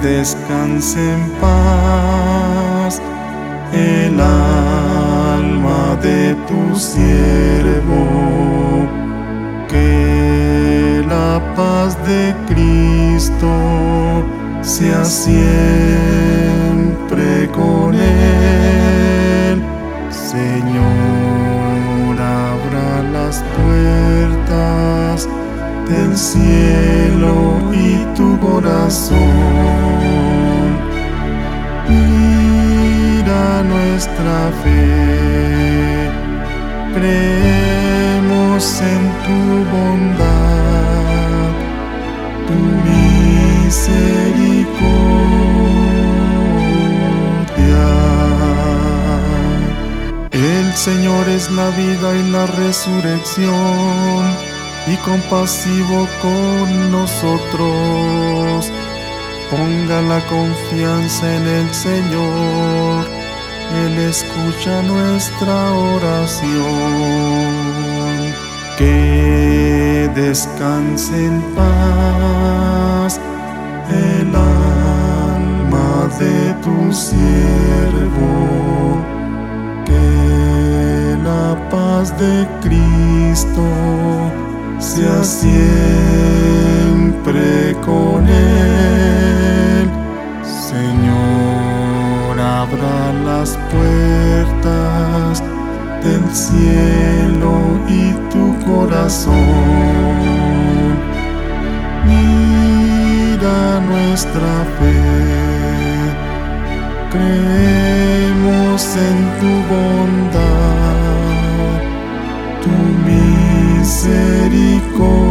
descanse en paz el alma de tu siervo, que la paz de Cristo sea siempre con él. Señor, abra las puertas del cielo y tu corazón. Mira nuestra fe, creemos en tu bondad, tu misericordia. El Señor es la vida y la resurrección, y compasivo con nosotros. Ponga la confianza en el Señor, Él escucha nuestra oración. Que descanse en paz el alma de tu siervo, que la paz de Cristo sea siempre con él. Señor, abra las puertas del cielo y tu corazón. Mira nuestra fe, creemos en tu bondad, tu misericordia.